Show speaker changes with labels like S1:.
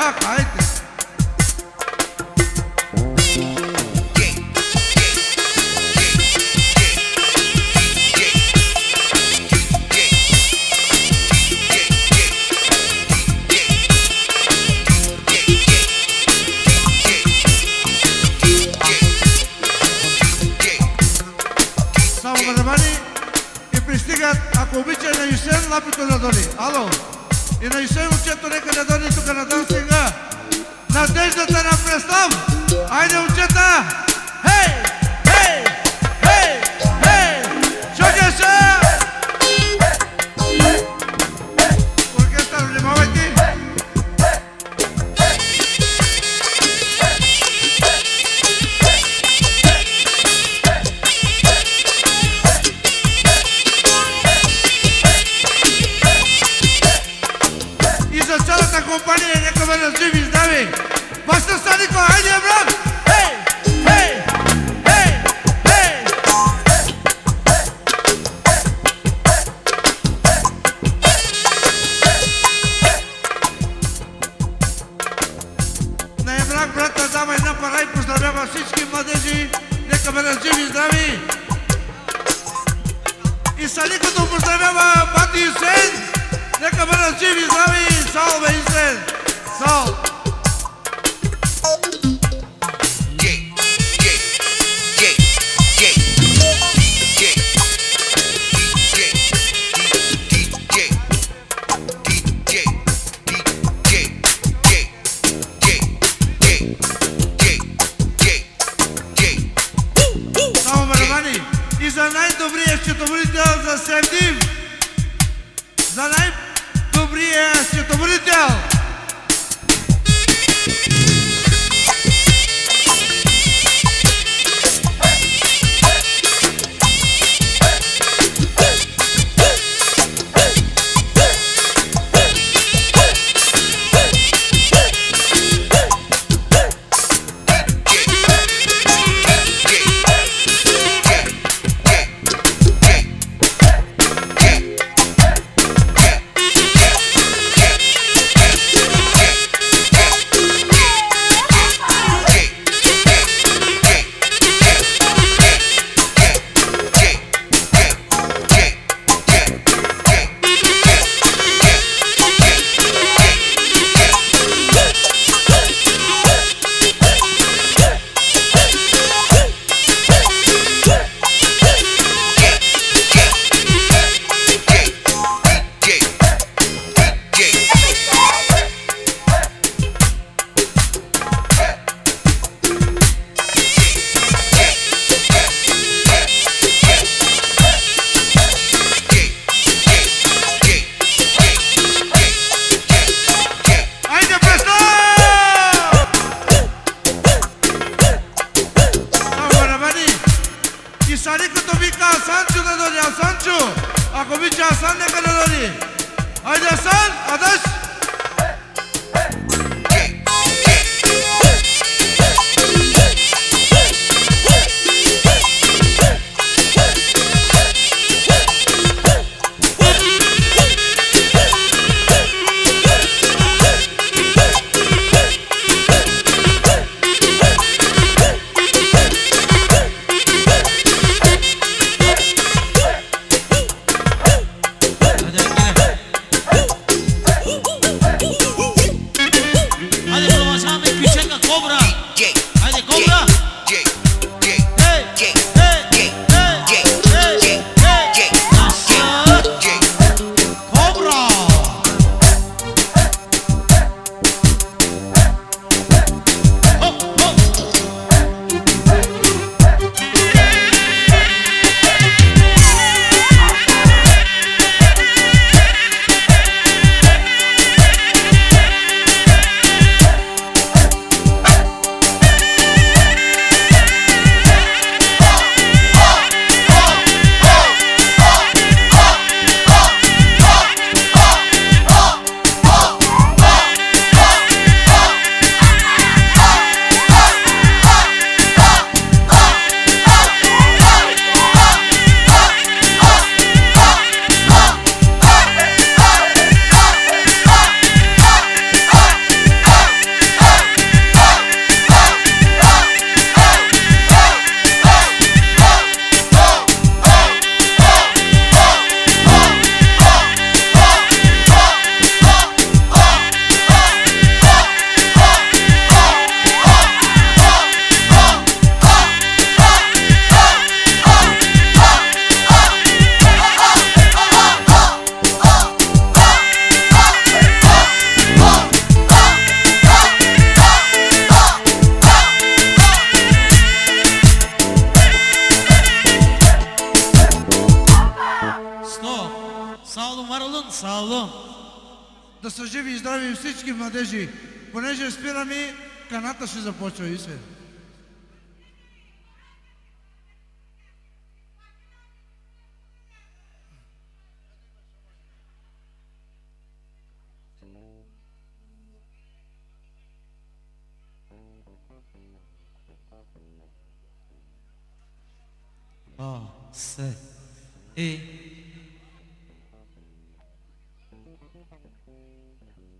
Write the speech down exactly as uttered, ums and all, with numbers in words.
S1: чак, айде. Само барабани и пристигат, ако обича на Юсен, лапито надоли. Ало? И на Юсен момчето нека да дойде тук на дансинга. Надеждата на Преслав! Айде, момчета! Хей! Хей! Хей! Хей! Чудя се! Оркестър, внимавайте! И за цялата компания нека ме разживи и здрави! Баща Санико, айде, брат! Хей! Хей! Хей! Хей! На Емрак, брат, да дам една пара и поздравява всички младежи. Нека ме разживи и здрави! И Саникото поздравява бати Юсен. Нека ме разживи и здрави! Сал, бе, Юсен! Сал! Само барабани и за най-добрия счетоводител за Севдив! За най-добрия счетоводител! И Саникото вика Асанчо да дойде, Асанчо! Ако обича Асан, нека да дойде! Айде, Асан, адаш!
S2: Woo!
S1: да са живи и здрави всички младежи, понеже спираме, каната ще започва и се.
S2: А, се. И